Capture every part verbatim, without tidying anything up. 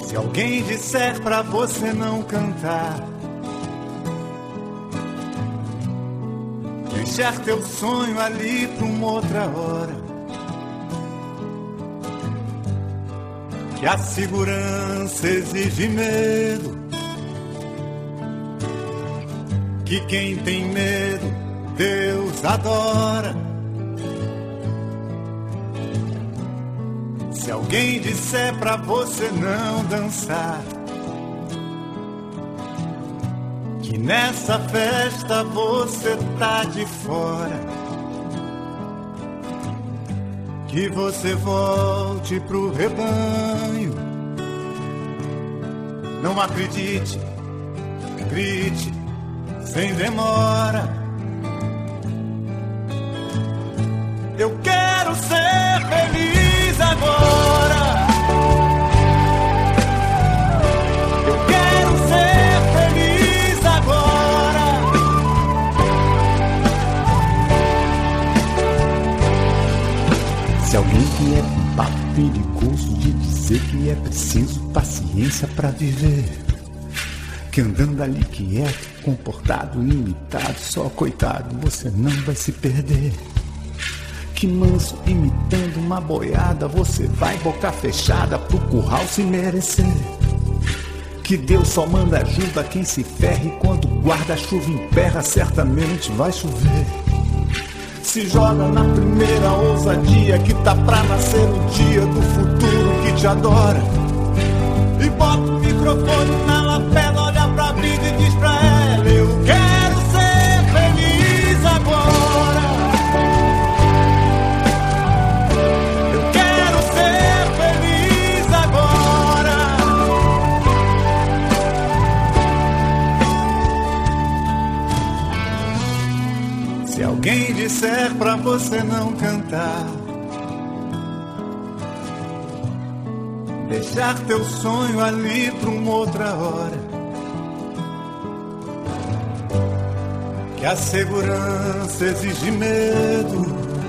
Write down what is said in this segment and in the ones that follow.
Se alguém disser pra você não cantar, deixar teu sonho ali pra uma outra hora, que a segurança exige medo, que quem tem medo Deus adora. Se alguém disser pra você não dançar, que nessa festa você tá de fora, que você volte pro rebanho, não acredite, grite sem demora. Eu quero ser feliz agora. Eu quero ser feliz agora. Se alguém vier com papo perigoso de dizer que é preciso paciência pra viver, que andando ali quieto, comportado, limitado, só coitado, você não vai se perder. Que manso, imitando uma boiada, você vai boca fechada pro curral se merecer. Que Deus só manda ajuda a quem se ferre, quando guarda-chuva emperra, certamente vai chover. Se joga na primeira ousadia, que tá pra nascer o dia do futuro que te adora. E bota o microfone na lapela, olha pra vida e diz pra ela: eu quero ser feliz agora. Se alguém disser pra você não cantar, deixar teu sonho ali pra uma outra hora, que a segurança exige medo,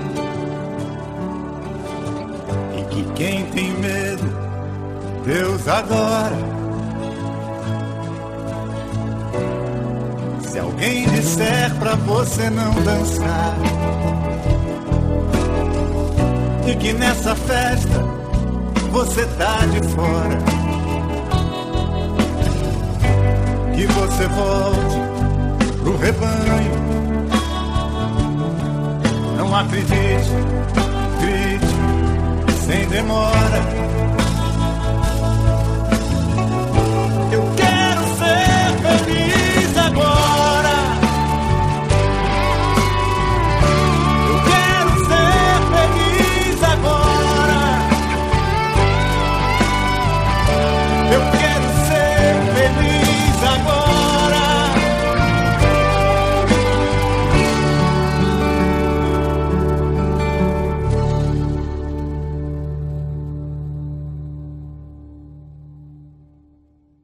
e que quem tem medo Deus adora. Se alguém disser pra você não dançar, e que nessa festa você tá de fora, que você volte pro rebanho, não acredite, grite sem demora.